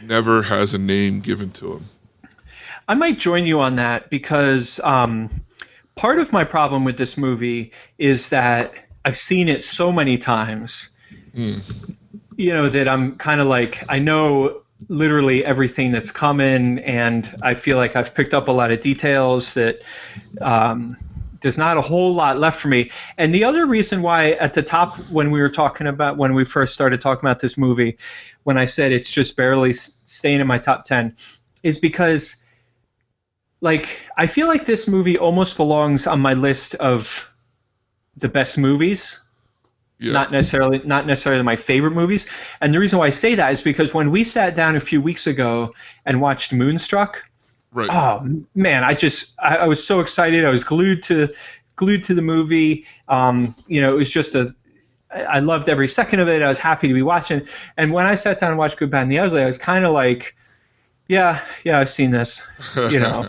never has a name given to him. I might join you on that because um, part of my problem with this movie is that I've seen it so many times, mm. you know, that I'm kind of like, I know literally everything that's coming, and I feel like I've picked up a lot of details that um, there's not a whole lot left for me. And the other reason why at the top, when we were talking about, when we first started talking about this movie, when I said it's just barely staying in my top ten, is because like, I feel like this movie almost belongs on my list of the best movies, yeah. not necessarily not necessarily my favorite movies. And the reason why I say that is because when we sat down a few weeks ago and watched Moonstruck, right. oh man, I just I, I was so excited. I was glued to glued to the movie. Um, you know, it was just a I loved every second of it. I was happy to be watching. And when I sat down and watched Good, Bad, and the Ugly, I was kind of like, yeah, yeah, I've seen this, you know.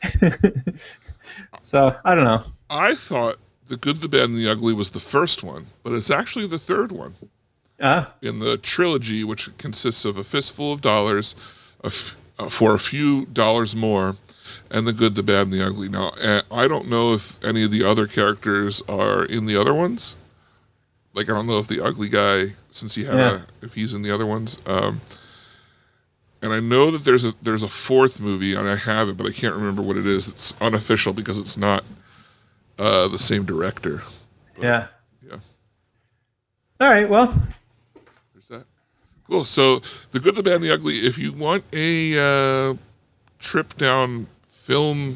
So, I don't know. I thought The Good, the Bad, and the Ugly was the first one, but it's actually the third one. Uh, in the trilogy, which consists of A Fistful of Dollars, a f- uh, for a few dollars more, and The Good, the Bad, and the Ugly. Now, uh, I don't know if any of the other characters are in the other ones. Like, I don't know if the ugly guy, since he had yeah. a, if he's in the other ones. Um, and I know that there's a there's a fourth movie, and I have it, but I can't remember what it is. It's unofficial because it's not uh, the same director. But, yeah. Yeah. All right, well. There's that. Cool. So, The Good, the Bad, and the Ugly, if you want a uh, trip down film,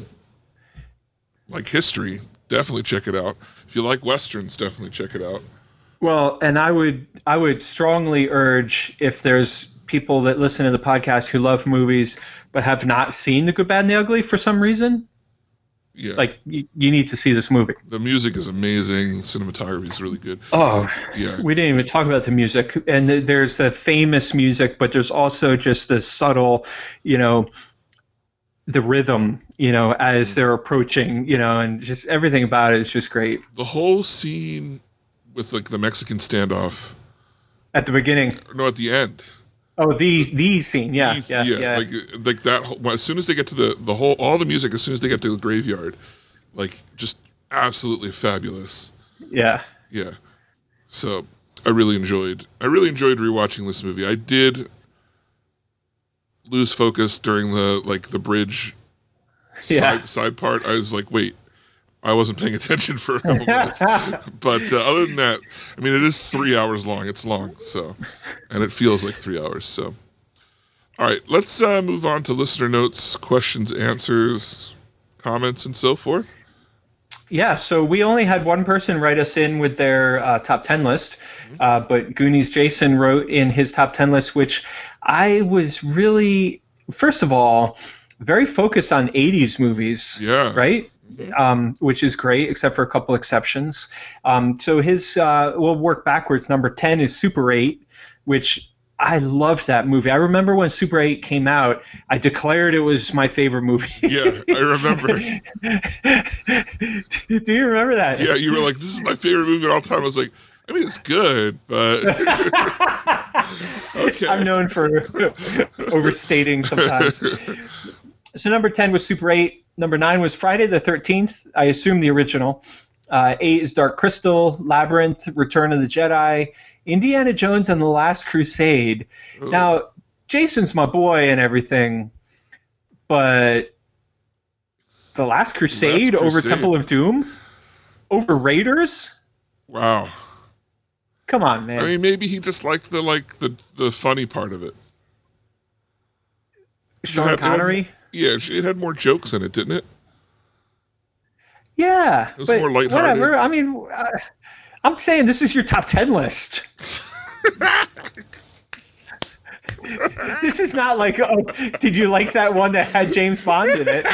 like history, definitely check it out. If you like Westerns, definitely check it out. Well, and I would I would strongly urge, if there's people that listen to the podcast who love movies but have not seen The Good, Bad, and the Ugly for some reason, yeah, like you, you need to see this movie. The music is amazing. Cinematography is really good. Oh, yeah. We didn't even talk about the music. And th- there's the famous music, but there's also just the subtle, you know, the rhythm, you know, as they're approaching, you know, and just everything about it is just great. The whole scene with like the Mexican standoff at the beginning. No, at the end. Oh, the the scene, yeah, the, yeah, yeah, yeah. Like like that. Well, as soon as they get to the the whole, all the music, as soon as they get to the graveyard, like just absolutely fabulous. Yeah. Yeah. So I really enjoyed. I really enjoyed rewatching this movie. I did lose focus during the like the bridge yeah. side side part. I was like, wait, I wasn't paying attention for a couple minutes. But uh, other than that, I mean, it is three hours long. It's long, so, and it feels like three hours. So, all right, let's uh, move on to listener notes, questions, answers, comments, and so forth. Yeah, so we only had one person write us in with their uh, top ten list, uh, but Goonies Jason wrote in his top ten list, which I was really, first of all, very focused on eighties movies. Yeah. Right? Um, which is great, except for a couple exceptions. Um, so his, uh, we'll work backwards. Number ten is Super eight, which I loved that movie. I remember when Super eight came out, I declared it was my favorite movie. Yeah, I remember. do, do you remember that? Yeah, you were like, this is my favorite movie of all time. I was like, I mean, it's good, but... Okay. I'm known for overstating sometimes. So number ten was Super eight. Number nine was Friday the thirteenth. I assume the original. Uh, eight is Dark Crystal, Labyrinth, Return of the Jedi, Indiana Jones and the Last Crusade. Ooh. Now, Jason's my boy and everything, but The Last Crusade, Last Crusade over Temple of Doom? Over Raiders? Wow. Come on, man. I mean, maybe he just liked the like the, the funny part of it. Sean had, Connery? It had, yeah, it had more jokes in it, didn't it? Yeah. It was more lighthearted. Whatever. I mean, uh, I'm saying this is your top ten list. This is not like, oh, did you like that one that had James Bond in it?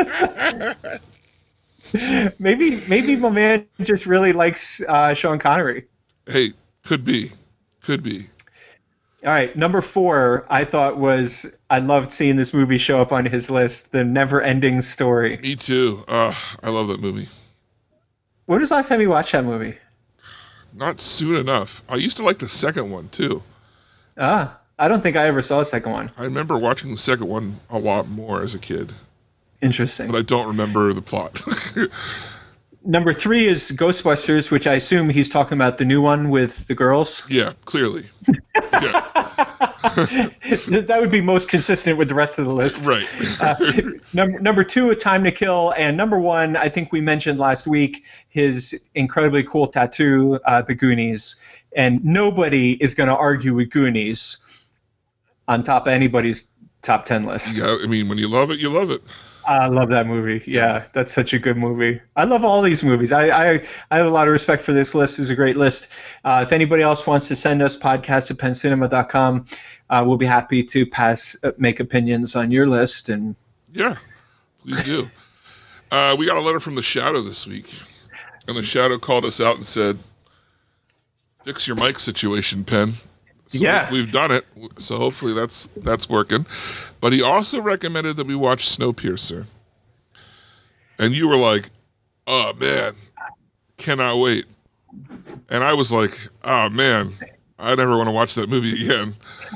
maybe, maybe my man just really likes uh, Sean Connery. Hey, could be, could be. All right, number four, I thought was, I loved seeing this movie show up on his list, The Never-Ending Story. Me too. Uh, I love that movie. When was the last time you watched that movie? Not soon enough. I used to like the second one, too. Ah. I don't think I ever saw a second one. I remember watching the second one a lot more as a kid, Interesting. but I don't remember the plot. Number three is Ghostbusters, which I assume he's talking about the new one with the girls. Yeah, clearly. Yeah, That would be most consistent with the rest of the list. right. Uh, number number two, A Time to Kill, and number one, I think we mentioned last week, his incredibly cool tattoo, uh, The Goonies. And nobody is going to argue with Goonies on top of anybody's top ten list. Yeah, I mean, when you love it, you love it. I love that movie. Yeah, that's such a good movie. I love all these movies. I I, I have a lot of respect for this list. It's a great list. Uh, if anybody else wants to send us, podcast at penn cinema dot com, uh, we'll be happy to pass uh, make opinions on your list. And Yeah, please do. uh, we got a letter from the Shadow this week, and the Shadow called us out and said, "Fix your mic situation, Penn." So Yeah. we, we've done it, so hopefully that's that's working. But he also recommended that we watch Snowpiercer, and you were like, "Oh man, cannot wait," and I was like, "Oh man, I never want to watch that movie again."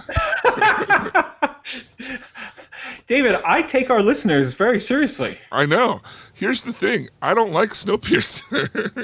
David, I take our listeners very seriously. I know. Here's the thing: I don't like Snowpiercer.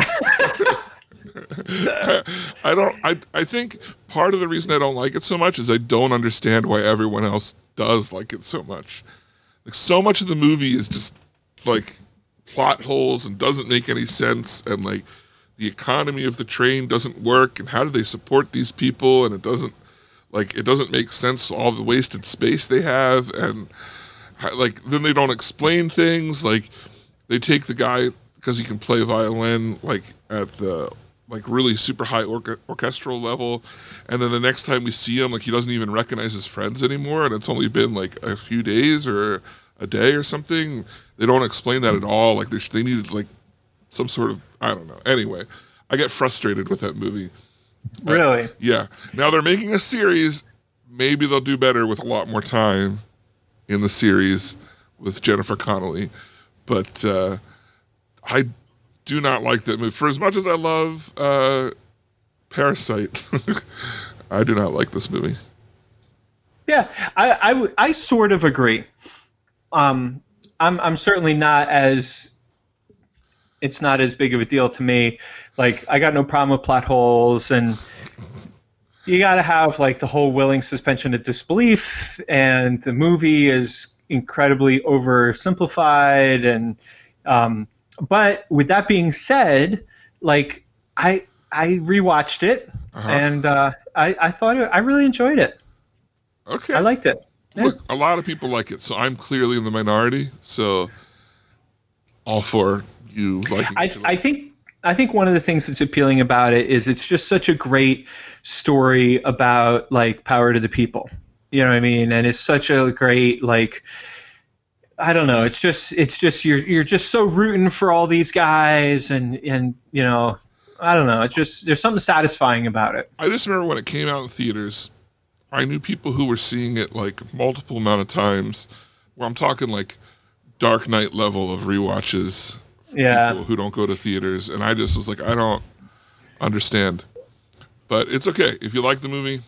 I don't. I. I think part of the reason I don't like it so much is I don't understand why everyone else does like it so much. Like, so much of the movie is just like plot holes and doesn't make any sense, and like the economy of the train doesn't work, and how do they support these people? And it doesn't like it doesn't make sense, all the wasted space they have, and like then they don't explain things. Like, they take the guy because he can play violin like at the like really super high orca- orchestral level, and then the next time we see him, like, he doesn't even recognize his friends anymore, and it's only been like a few days or a day or something. They don't explain that at all. Like, they, sh- they needed like some sort of, I don't know. Anyway, I get frustrated with that movie. Really? Uh, yeah. Now they're making a series. Maybe they'll do better with a lot more time in the series with Jennifer Connelly, but uh, I do not like that movie. For as much as I love uh, Parasite, I do not like this movie. Yeah, I, I, w- I sort of agree. Um, I'm I'm certainly not as it's not as big of a deal to me. Like, I got no problem with plot holes, and you got to have like the whole willing suspension of disbelief, and the movie is incredibly oversimplified, and um, but with that being said, like I I rewatched it, Uh-huh. and uh, I I thought it, I really enjoyed it. Okay. I liked it. Yeah. Look, a lot of people like it, so I'm clearly in the minority. So all for you liking I, it. I think I think one of the things that's appealing about it is it's just such a great story about like power to the people. You know what I mean? And it's such a great like I don't know, it's just it's just you're you're just so rooting for all these guys, and and you know, I don't know, it's just there's something satisfying about it. I just remember when it came out in theaters, I knew people who were seeing it like multiple amount of times. Where I'm talking like Dark Knight level of rewatches. For Yeah. people who don't go to theaters, and I just was like, I don't understand. But it's okay if you like the movie.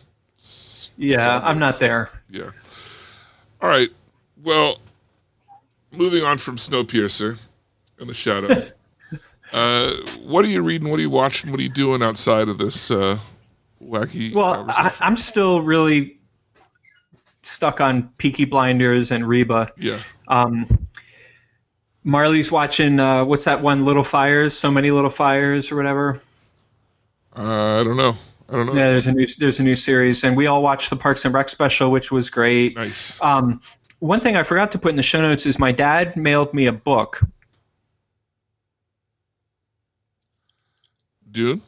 Yeah, I'm not there. Yeah. All right. Well, moving on from Snowpiercer and The Shadow. uh, what are you reading? What are you watching? What are you doing outside of this uh, wacky Well, I, conversation? I'm still really stuck on Peaky Blinders and Reba. yeah. Um, Marley's watching uh, what's that one? Little Fires, So Many Little Fires, or whatever. Uh, I don't know. I don't know. Yeah, there's a new there's a new series, and we all watched the Parks and Rec special, which was great. Nice. Um, one thing I forgot to put in the show notes is my dad mailed me a book. Dune?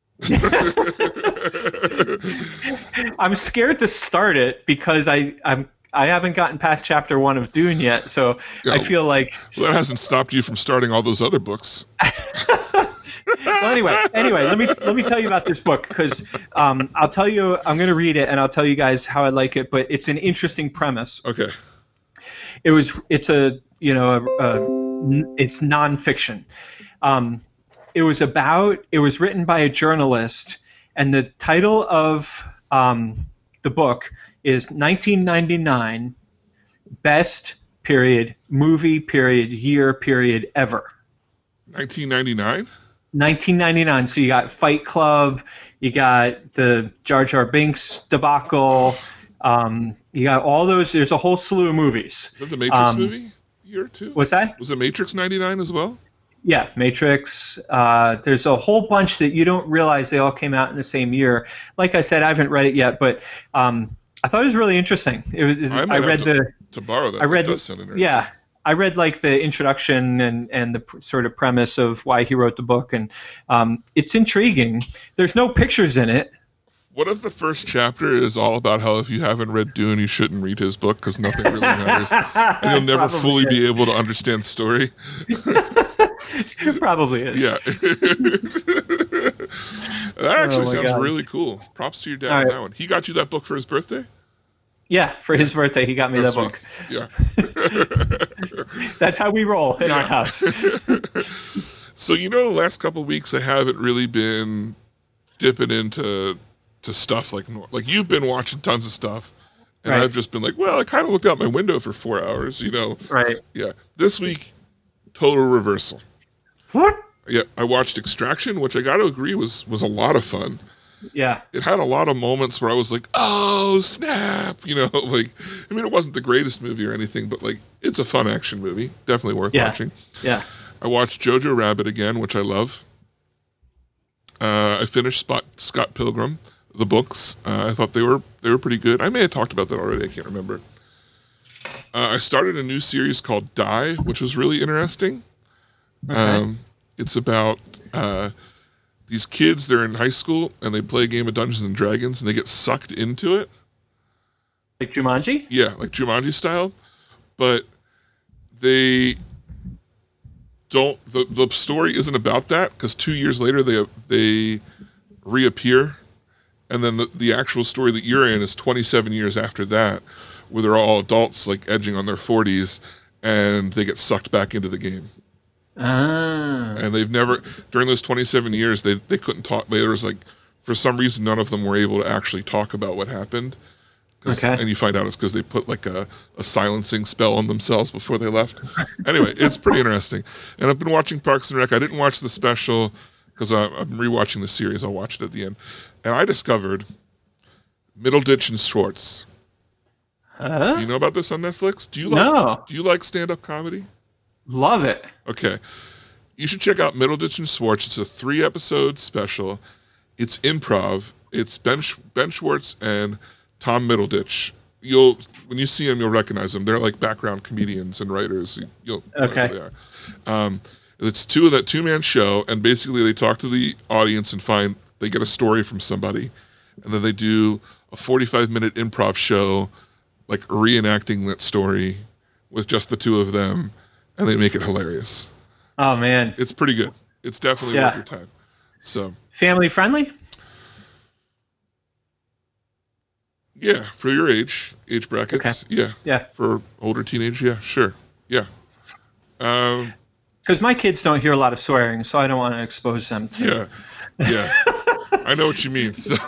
I'm scared to start it because I I'm I haven't gotten past chapter one of Dune yet, so Yeah. I feel like. Well, that hasn't stopped you from starting all those other books. Well, anyway, anyway, let me let me tell you about this book, because um, I'll tell you, I'm going to read it and I'll tell you guys how I like it. But it's an interesting premise. Okay. It was, it's a, you know, a, a, it's nonfiction. Um, it was about, it was written by a journalist, and the title of um, the book is nineteen ninety-nine best period movie period year period ever. nineteen ninety-nine? nineteen ninety-nine. So you got Fight Club, you got the Jar Jar Binks debacle, um, you got all those. There's a whole slew of movies. Is that the Matrix Um, movie? Year two? What's that? Was it Matrix ninety-nine as well? Yeah, Matrix. Uh, there's a whole bunch that you don't realize they all came out in the same year. Like I said, I haven't read it yet, but um, I thought it was really interesting. It was. I I, might have read to- the. To borrow that. I read. That does sound interesting. Yeah, I read like the introduction and and the pr- sort of premise of why he wrote the book, and um, it's intriguing. There's no pictures in it. What if the first chapter is all about how if you haven't read Dune, you shouldn't read his book because nothing really matters, and you'll never Probably fully is. be able to understand the story? It probably is. Yeah. That actually Oh my sounds God. really cool. Props to your dad All on right. that one. He got you that book for his birthday? Yeah, for his birthday, he got me That's that book. sweet. Yeah. That's how we roll in our Yeah. house. So, you know, the last couple of weeks I haven't really been dipping into to stuff like nor- like you've been watching tons of stuff, and Right. I've just been like, well, I kind of looked out my window for four hours, you know. Right. Yeah. This week, total reversal. What? Yeah, I watched Extraction, which I got to agree was was a lot of fun. Yeah. It had a lot of moments where I was like, oh, snap. You know, like, I mean, it wasn't the greatest movie or anything, but like, it's a fun action movie. Definitely worth Yeah. watching. Yeah. I watched Jojo Rabbit again, which I love. Uh, I finished Spot, Scott Pilgrim, the books. Uh, I thought they were they were pretty good. I may have talked about that already. I can't remember. Uh, I started a new series called Die, which was really interesting. Um, it's about uh, these kids. They're in high school and they play a game of Dungeons and Dragons, and they get sucked into it. Like Jumanji? Yeah, like Jumanji style, but they don't. The, the story isn't about that because two years later they they reappear, and then the, the actual story that you're in is twenty-seven years after that, where they're all adults, like edging on their forties, and they get sucked back into the game. Ah. And they've never during those twenty-seven years they they couldn't talk. There was like for some reason none of them were able to actually talk about what happened. 'Cause- Okay. And you find out it's because they put like a, a silencing spell on themselves before they left. Anyway, it's pretty interesting. And I've been watching Parks and Rec. I didn't watch the special because I'm rewatching the series. I'll watch it at the end. And I discovered Middleditch and Schwartz. Do Huh? you know about this on Netflix? Do you like No. Do you like stand-up comedy? Love it. Okay. You should check out Middleditch and Schwartz. It's a three-episode special. It's improv. It's Ben, Sch- Ben Schwartz and Tom Middleditch. You'll when you see them, you'll recognize them. They're like background comedians and writers. You'll know Okay. who they are. Um, it's two of that two-man show, and basically they talk to the audience and find they get a story from somebody, and then they do a forty-five minute improv show, like reenacting that story with just the two of them, and they make it hilarious. Oh man. It's pretty good. It's definitely Yeah. worth your time. So Family friendly? yeah, for your age, age brackets, yeah. Yeah. For older teenage, yeah, sure, yeah. Um, Because my kids don't hear a lot of swearing, so I don't want to expose them to. yeah, yeah. I know what you mean. So.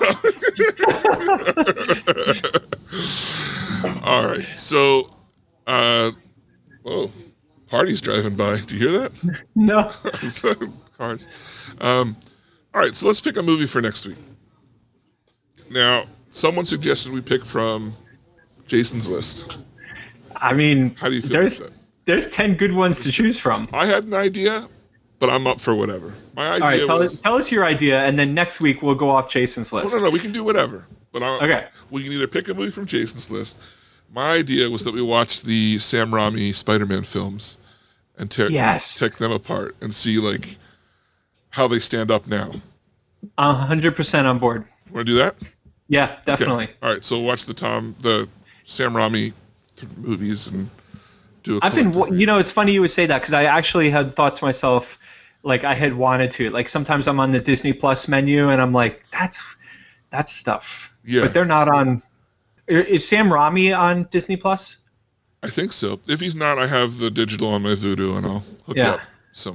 All right, so, uh, oh, party's driving by. Do you hear that? No. Cars. Um, all right, so let's pick a movie for next week. Now, someone suggested we pick from Jason's list. I mean, How do you feel there's about that? there's ten good ones to choose from. I had an idea, but I'm up for whatever. My idea All right, tell was... us tell us your idea, and then next week we'll go off Jason's No, list. no, no, we can do whatever. But I, Okay. we can either pick a movie from Jason's list. My idea was that we watch the Sam Raimi Spider-Man films and tear, Yes. take them apart and see like how they stand up now. A hundred percent on board. Want to do that? Yeah, Okay. definitely. All right, so we'll watch the Tom, the Sam Raimi th- movies and do a I've been, collective wa- you know, it's funny you would say that because I actually had thought to myself, like I had wanted to. Like sometimes I'm on the Disney Plus menu and I'm like, that's that's stuff. Yeah. But they're not on. Is Sam Raimi on Disney Plus? I think so. If he's not, I have the digital on my Vudu and I'll hook Yeah. you up. So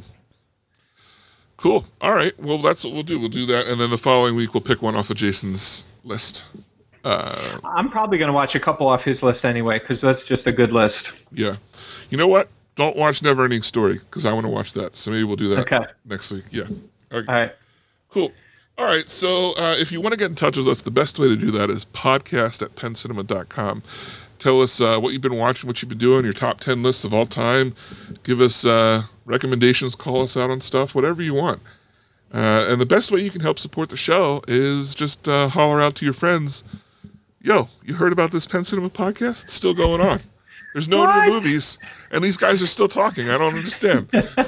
cool. All right. Well, that's what we'll do. We'll do that, and then the following week we'll pick one off of Jason's list. Uh, I'm probably going to watch a couple off his list anyway, because that's just a good list. yeah. You know what? Don't watch Neverending Story, because I want to watch that. So maybe we'll do that Okay. next week. Yeah. Okay. All right. Cool. All right. So uh, if you want to get in touch with us, the best way to do that is podcast at penn cinema dot com. Tell us uh, what you've been watching, what you've been doing, your top ten lists of all time. Give us uh, recommendations, call us out on stuff, whatever you want. Uh, and the best way you can help support the show is just uh, holler out to your friends. Yo, you heard about this Penn Cinema podcast? It's still going on. There's no What? new movies, and these guys are still talking. I don't understand.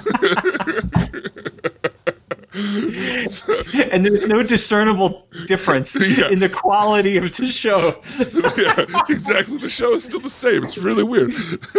And there's no discernible difference Yeah. in the quality of the show. Yeah, exactly. The show is still the same. It's really weird.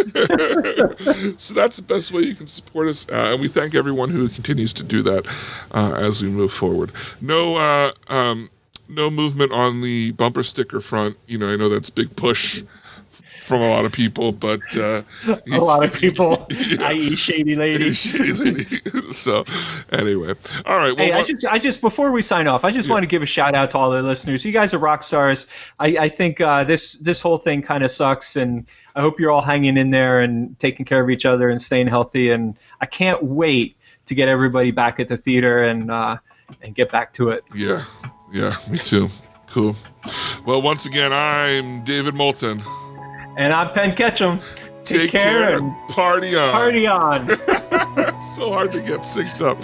So that's the best way you can support us, uh, and we thank everyone who continues to do that uh, as we move forward. No, uh, um, no movement on the bumper sticker front. You know, I know that's a big push from a lot of people, but uh, A lot of people, Yeah. that is, shady lady. Shitty lady. So, anyway, all right. Well, Hey, I what- just, I just, before we sign off, I just want to give a shout out to all the listeners. You guys are rock stars. I, I think uh, this, this whole thing kind of sucks, and I hope you're all hanging in there and taking care of each other and staying healthy. And I can't wait to get everybody back at the theater and uh, and get back to it. yeah, yeah, me too. Cool. Well, once again, I'm David Moulton. And I'm Penn Ketchum. Take, Take care, care and and party on. party on. It's so hard to get synced up.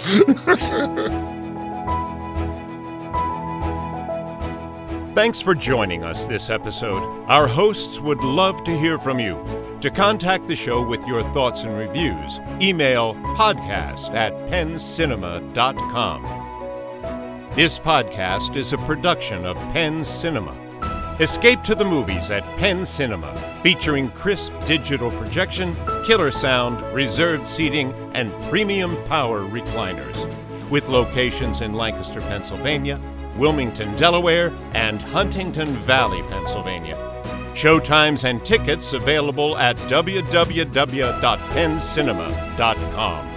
Thanks for joining us this episode. Our hosts would love to hear from you. To contact the show with your thoughts and reviews, email podcast at penn cinema dot com. This podcast is a production of Penn Cinema. Escape to the movies at Penn Cinema, featuring crisp digital projection, killer sound, reserved seating, and premium power recliners. With locations in Lancaster, Pennsylvania, Wilmington, Delaware, and Huntington Valley, Pennsylvania. Showtimes and tickets available at w w w dot penn cinema dot com.